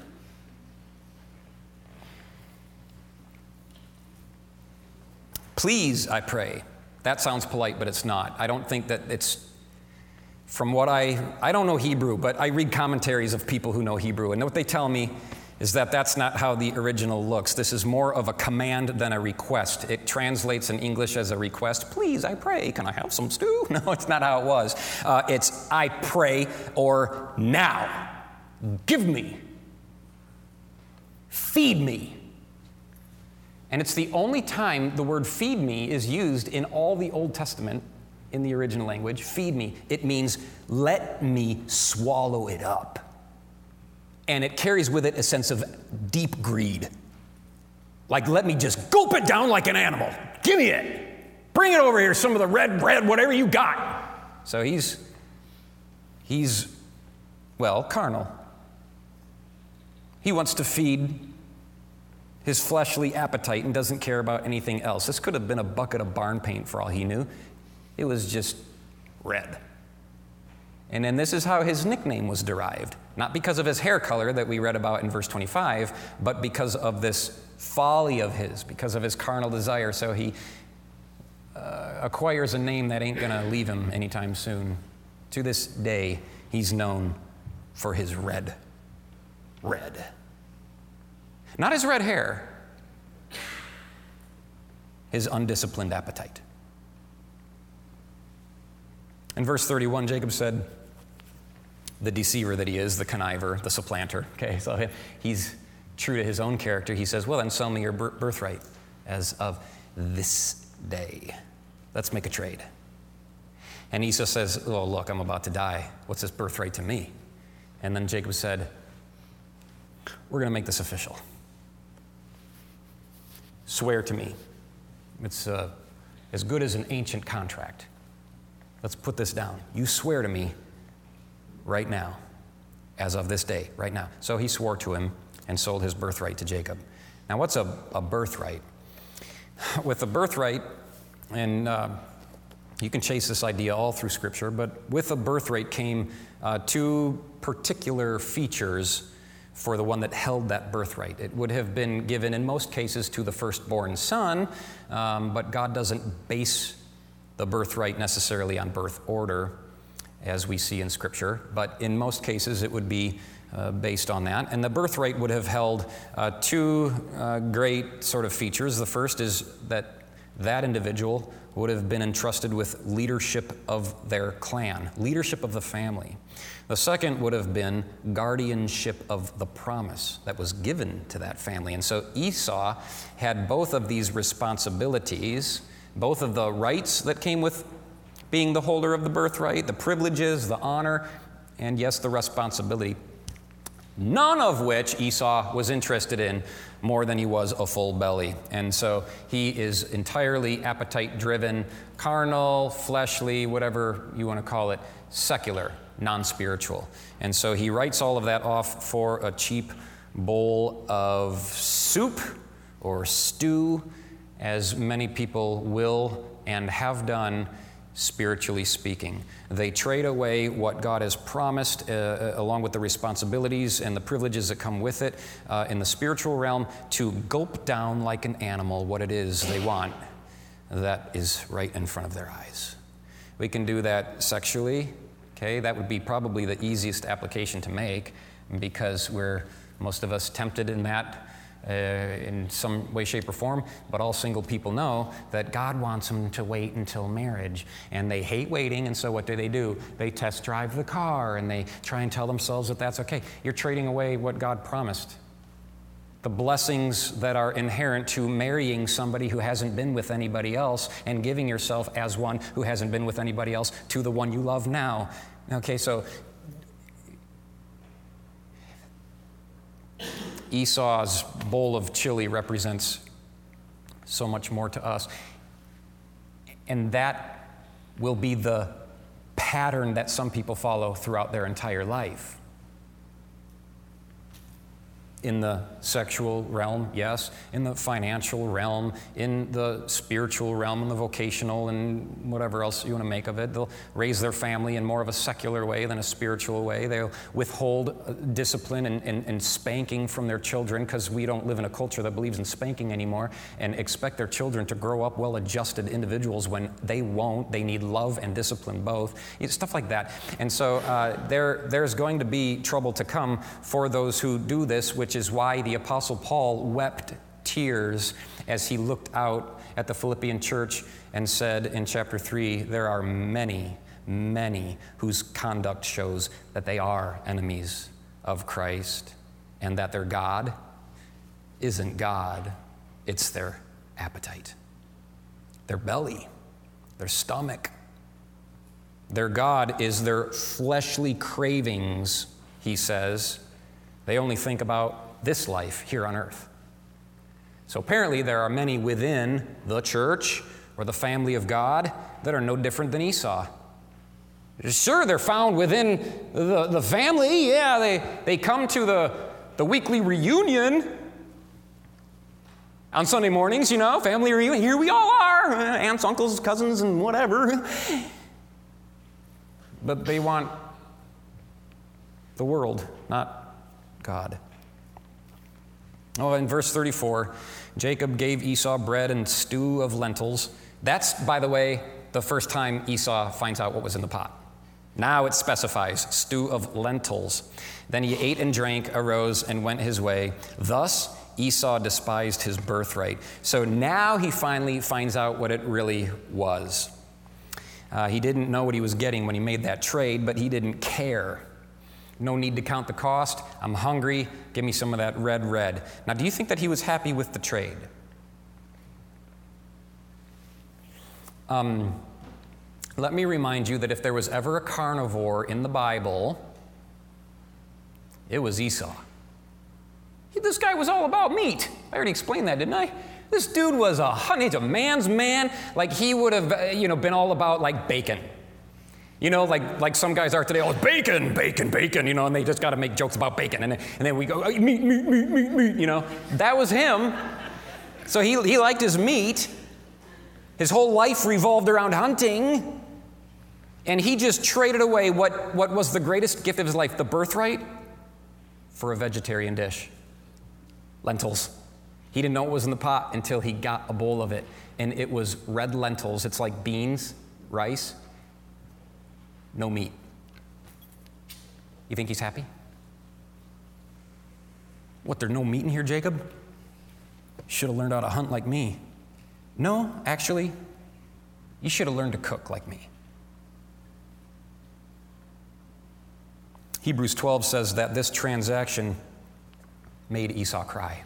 Please, I pray. That sounds polite, but it's not. I don't think that it's, from what I don't know Hebrew, but I read commentaries of people who know Hebrew, and what they tell me is that that's not how the original looks. This is more of a command than a request. It translates in English as a request. Please, I pray, can I have some stew? No, it's not how it was. It's I pray, or now, give me, feed me. And it's the only time the word feed me is used in all the Old Testament in the original language. Feed me. It means let me swallow it up. And it carries with it a sense of deep greed. Like, let me just gulp it down like an animal. Give me it. Bring it over here, some of the red bread, whatever you got. So he's carnal. He wants to feed his fleshly appetite and doesn't care about anything else. This could have been a bucket of barn paint for all he knew. It was just red. And then this is how his nickname was derived. Not because of his hair color that we read about in verse 25, but because of this folly of his, because of his carnal desire. So he acquires a name that ain't going to leave him anytime soon. To this day, he's known for his red. Not his red hair, his undisciplined appetite. In verse 31, Jacob said, the deceiver that he is, the conniver, the supplanter. Okay, so he's true to his own character. He says, well, then sell me your birthright as of this day. Let's make a trade. And Esau says, oh, look, I'm about to die. What's this birthright to me? And then Jacob said, we're going to make this official. Swear to me. It's as good as an ancient contract. Let's put this down. You swear to me right now, as of this day, right now. So he swore to him and sold his birthright to Jacob. Now, what's a birthright? With a birthright, and you can chase this idea all through Scripture, but with a birthright came two particular features for the one that held that birthright. It would have been given in most cases to the firstborn son, but God doesn't base the birthright necessarily on birth order, as we see in Scripture, but in most cases it would be based on that. And the birthright would have held two great sort of features. The first is that individual would have been entrusted with leadership of their clan, leadership of the family. The second would have been guardianship of the promise that was given to that family. And so Esau had both of these responsibilities, both of the rights that came with being the holder of the birthright, the privileges, the honor, and yes, the responsibility. None of which Esau was interested in more than he was a full belly. And so he is entirely appetite-driven, carnal, fleshly, whatever you want to call it, secular, non-spiritual. And so he writes all of that off for a cheap bowl of soup or stew, as many people will and have done, spiritually speaking. They trade away what God has promised, along with the responsibilities and the privileges that come with it in the spiritual realm, to gulp down like an animal what it is they want that is right in front of their eyes. We can do that sexually, okay? That would be probably the easiest application to make, because we're, most of us, tempted in that in some way, shape, or form, but all single people know that God wants them to wait until marriage, and they hate waiting, and so what do? They test drive the car, and they try and tell themselves that that's okay. You're trading away what God promised. The blessings that are inherent to marrying somebody who hasn't been with anybody else and giving yourself as one who hasn't been with anybody else to the one you love now. Okay, so Esau's bowl of chili represents so much more to us. And that will be the pattern that some people follow throughout their entire life. In the sexual realm, yes. In the financial realm, in the spiritual realm, in the vocational, and whatever else you want to make of it. They'll raise their family in more of a secular way than a spiritual way. They'll withhold discipline and spanking from their children, because we don't live in a culture that believes in spanking anymore, and expect their children to grow up well-adjusted individuals when they won't. They need love and discipline both. Stuff like that. And so there's going to be trouble to come for those who do this, which is why the Apostle Paul wept tears as he looked out at the Philippian church and said in chapter 3, there are many, many whose conduct shows that they are enemies of Christ, and that their God isn't God, It's their appetite, their belly, their stomach. Their God is their fleshly cravings, he says. They only think about this life here on earth. So apparently there are many within the church or the family of God that are no different than Esau. Sure, they're found within the family. Yeah, they come to the weekly reunion on Sunday mornings, family reunion. Here we all are, aunts, uncles, cousins, and whatever. But they want the world, not God. Oh, in verse 34, Jacob gave Esau bread and stew of lentils. That's, by the way, the first time Esau finds out what was in the pot. Now it specifies stew of lentils. Then he ate and drank, arose, and went his way. Thus Esau despised his birthright. So now he finally finds out what it really was. He didn't know what he was getting when he made that trade, but he didn't care. No need to count the cost. I'm hungry. Give me some of that red. Now, do you think that he was happy with the trade? Let me remind you that if there was ever a carnivore in the Bible, it was Esau. This guy was all about meat. I already explained that, didn't I? This dude was he's a man's man. Like he would have, been all about like bacon. Like some guys are today, bacon, and they just got to make jokes about bacon. And then we go, meat, That was him. So he liked his meat. His whole life revolved around hunting. And he just traded away what was the greatest gift of his life, the birthright, for a vegetarian dish. Lentils. He didn't know what was in the pot until he got a bowl of it. And it was red lentils. It's like beans, rice, no meat. You think he's happy? What, there's no meat in here, Jacob? Should have learned how to hunt like me. No, actually, you should have learned to cook like me. Hebrews 12 says that this transaction made Esau cry.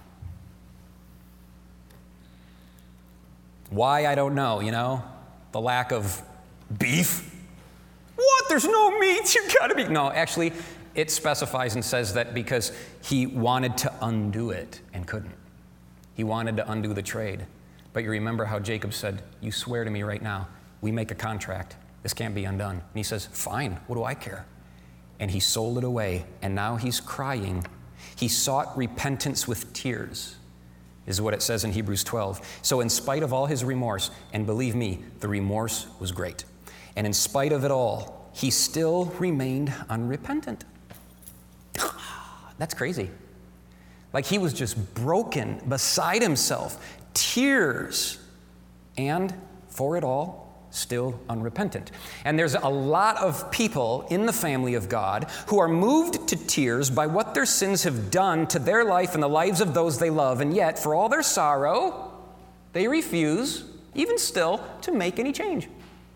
Why, I don't know, the lack of beef. What, there's no meat, you gotta be. No, actually, it specifies and says that because he wanted to undo it and couldn't. He wanted to undo the trade. But you remember how Jacob said, you swear to me right now, we make a contract, this can't be undone. And he says, fine, what do I care? And he sold it away, and now he's crying. He sought repentance with tears, is what it says in Hebrews 12. So in spite of all his remorse, and believe me, the remorse was great, and in spite of it all, he still remained unrepentant. That's crazy. Like he was just broken, beside himself, tears, and for it all, still unrepentant. And there's a lot of people in the family of God who are moved to tears by what their sins have done to their life and the lives of those they love, and yet, for all their sorrow, they refuse, even still, to make any change.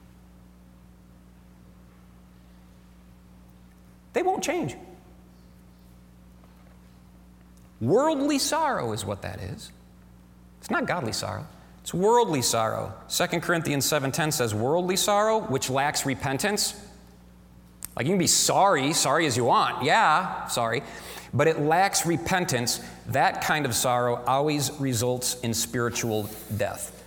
They won't change. Worldly sorrow is what that is. It's not godly sorrow. It's worldly sorrow. 2 Corinthians 7:10 says, worldly sorrow, which lacks repentance. Like you can be sorry as you want. Yeah, sorry. But it lacks repentance. That kind of sorrow always results in spiritual death.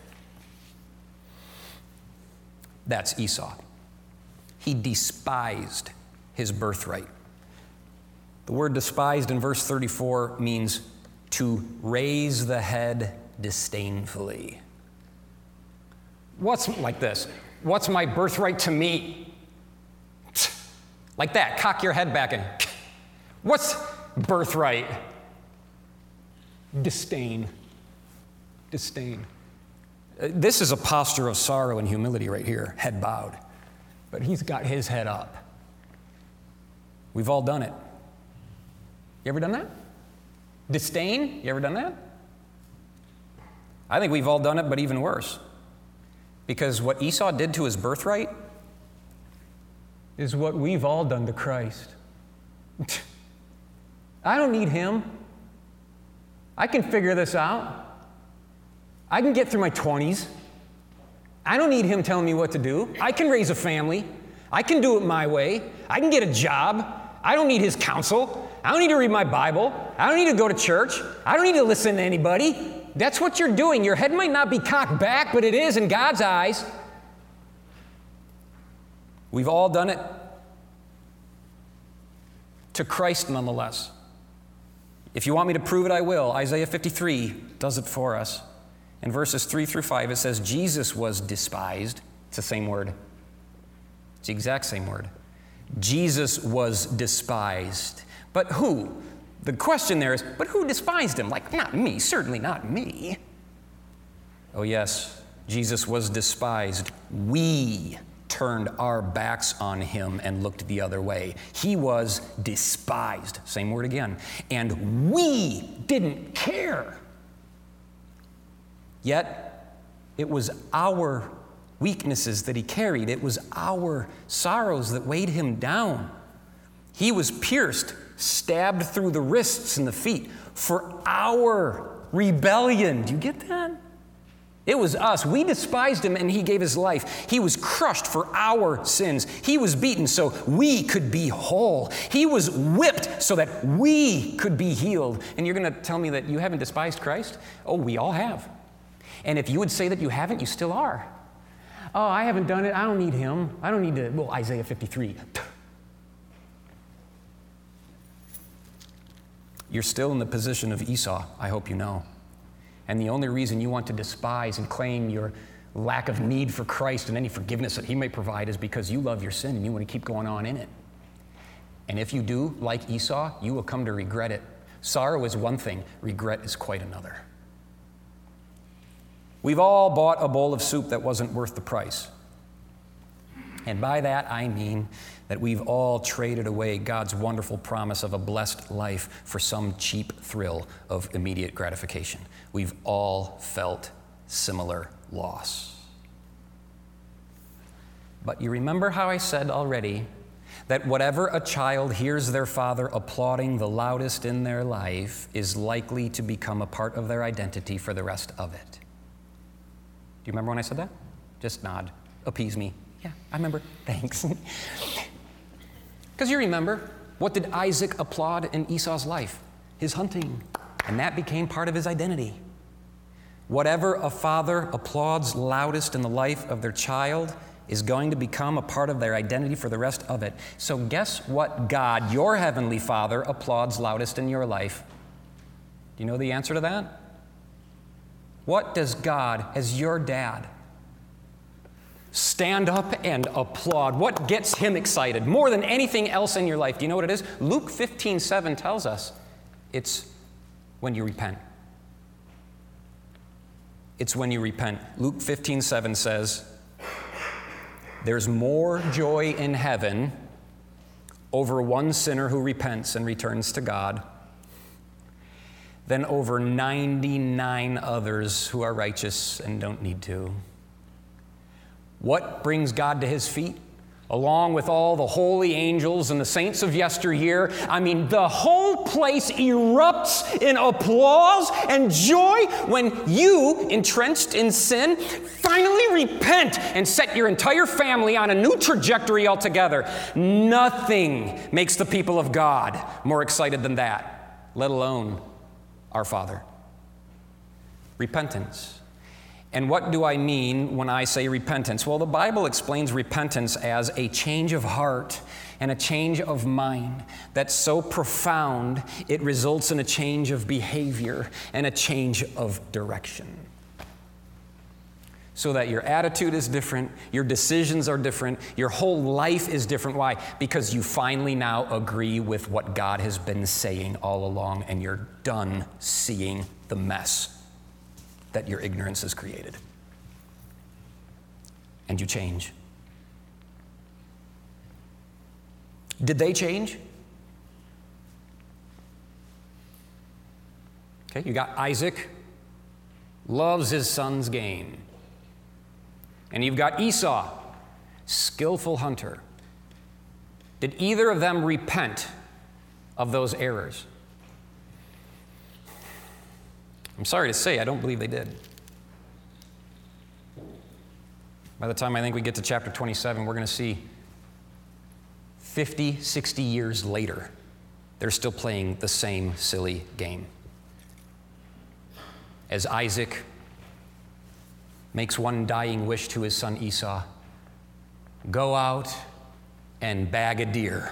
That's Esau. He despised his birthright. The word despised in verse 34 means to raise the head disdainfully. What's like this? What's my birthright to me? Like that, cock your head back and what's birthright? Disdain. This is a posture of sorrow and humility right here, head bowed. But he's got his head up. We've all done it. You ever done that? Disdain? You ever done that? I think we've all done it, but even worse. Because what Esau did to his birthright is what we've all done to Christ. I don't need him. I can figure this out. I can get through my 20s. I don't need him telling me what to do. I can raise a family. I can do it my way. I can get a job. I don't need his counsel. I don't need to read my Bible. I don't need to go to church. I don't need to listen to anybody. That's what you're doing. Your head might not be cocked back, but it is in God's eyes. We've all done it. To Christ, nonetheless. If you want me to prove it, I will. Isaiah 53 does it for us. In verses 3 through 5, it says, Jesus was despised. It's the same word. It's the exact same word. Jesus was despised. But who? The question there is, but who despised him? Like, not me, certainly not me. Oh yes, Jesus was despised. We turned our backs on him and looked the other way. He was despised. Same word again. And we didn't care. Yet, it was our weaknesses that he carried. It was our sorrows that weighed him down. He was pierced, stabbed through the wrists and the feet for our rebellion. Do you get that? It was us. We despised him and he gave his life. He was crushed for our sins. He was beaten so we could be whole. He was whipped so that we could be healed. And you're going to tell me that you haven't despised Christ? Oh, we all have. And if you would say that you haven't, you still are. Oh, I haven't done it. I don't need him. I don't need to. Well, Isaiah 53. You're still in the position of Esau, I hope you know. And the only reason you want to despise and claim your lack of need for Christ and any forgiveness that he may provide is because you love your sin and you want to keep going on in it. And if you do, like Esau, you will come to regret it. Sorrow is one thing, regret is quite another. We've all bought a bowl of soup that wasn't worth the price. And by that I mean that we've all traded away God's wonderful promise of a blessed life for some cheap thrill of immediate gratification. We've all felt similar loss. But you remember how I said already that whatever a child hears their father applauding the loudest in their life is likely to become a part of their identity for the rest of it. Do you remember when I said that? Just nod, appease me. Yeah, I remember. Thanks. Because you remember, what did Isaac applaud in Esau's life? His hunting. And that became part of his identity. Whatever a father applauds loudest in the life of their child is going to become a part of their identity for the rest of it. So guess what God, your heavenly Father, applauds loudest in your life? Do you know the answer to that? What does God, as your dad, stand up and applaud? What gets him excited more than anything else in your life? Do you know what it is? Luke 15:7 tells us it's when you repent. It's when you repent. Luke 15:7 says, there's more joy in heaven over one sinner who repents and returns to God than over 99 others who are righteous and don't need to. What brings God to his feet? Along with all the holy angels and the saints of yesteryear, I mean, the whole place erupts in applause and joy when you, entrenched in sin, finally repent and set your entire family on a new trajectory altogether. Nothing makes the people of God more excited than that, let alone our Father. Repentance. And what do I mean when I say repentance? Well, the Bible explains repentance as a change of heart and a change of mind that's so profound it results in a change of behavior and a change of direction. So that your attitude is different, your decisions are different, your whole life is different. Why? Because you finally now agree with what God has been saying all along, and you're done seeing the mess that your ignorance has created. And you change. Did they change? Okay, you got Isaac, loves his son's gain. And you've got Esau, skillful hunter. Did either of them repent of those errors? I'm sorry to say, I don't believe they did. By the time I think we get to chapter 27, we're going to see 50, 60 years later, they're still playing the same silly game. As Isaac makes one dying wish to his son Esau, go out and bag a deer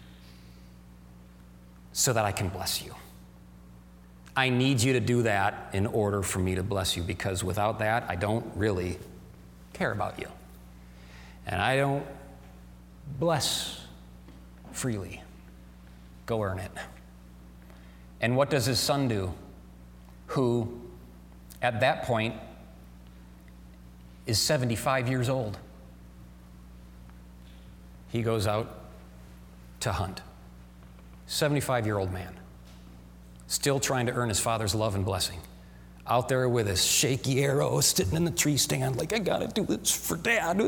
so that I can bless you. I need you to do that in order for me to bless you, because without that, I don't really care about you. And I don't bless freely. Go earn it. And what does his son do, who at that point is 75 years old? He goes out to hunt. 75-year-old man, still trying to earn his father's love and blessing. Out there with his shaky arrow, sitting in the tree stand like, I gotta do this for Dad.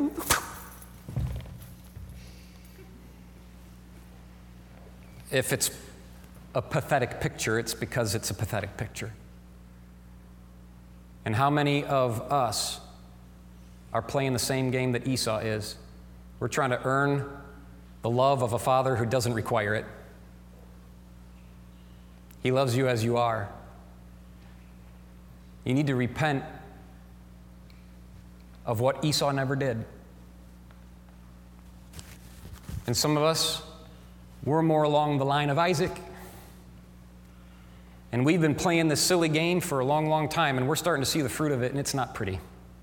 If it's a pathetic picture, it's because it's a pathetic picture. And how many of us are playing the same game that Esau is? We're trying to earn the love of a father who doesn't require it. He loves you as you are. You need to repent of what Esau never did. And some of us, we're more along the line of Isaac. And we've been playing this silly game for a long, long time, and we're starting to see the fruit of it, and it's not pretty.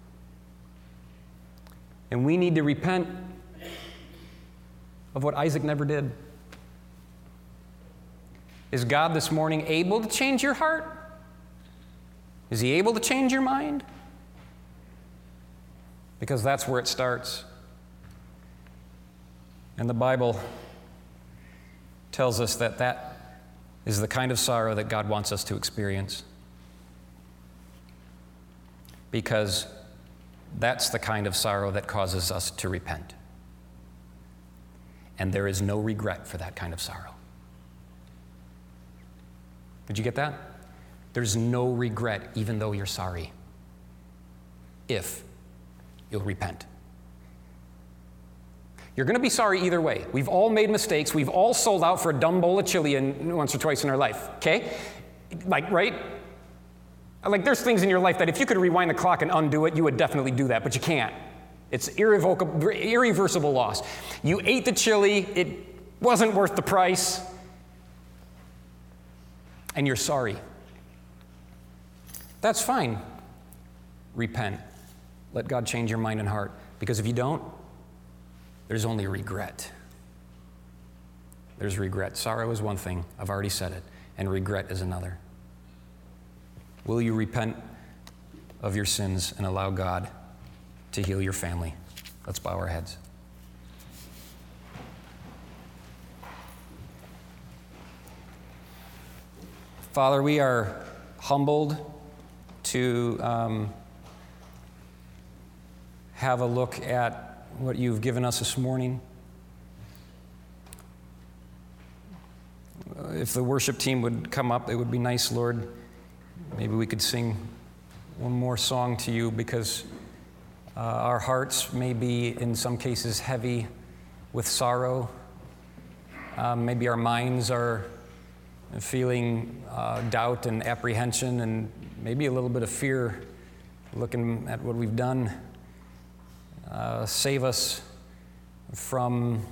And we need to repent of what Isaac never did. Is God this morning able to change your heart? Is he able to change your mind? Because that's where it starts. And the Bible tells us that that is the kind of sorrow that God wants us to experience. Because that's the kind of sorrow that causes us to repent. And there is no regret for that kind of sorrow. Did you get that? There's no regret, even though you're sorry, if you'll repent. You're going to be sorry either way. We've all made mistakes. We've all sold out for a dumb bowl of chili once or twice in our life, okay? Like, right? Like, there's things in your life that if you could rewind the clock and undo it, you would definitely do that, but you can't. It's irreversible loss. You ate the chili. It wasn't worth the price. And you're sorry. That's fine. Repent. Let God change your mind and heart. Because if you don't, there's only regret. There's regret. Sorrow is one thing. I've already said it. And regret is another. Will you repent of your sins and allow God to heal your family? Let's bow our heads. Father, we are humbled to have a look at what you've given us this morning. If the worship team would come up, it would be nice, Lord. Maybe we could sing one more song to you, because our hearts may be in some cases heavy with sorrow. Maybe our minds are feeling doubt and apprehension and maybe a little bit of fear looking at what we've done. Save us from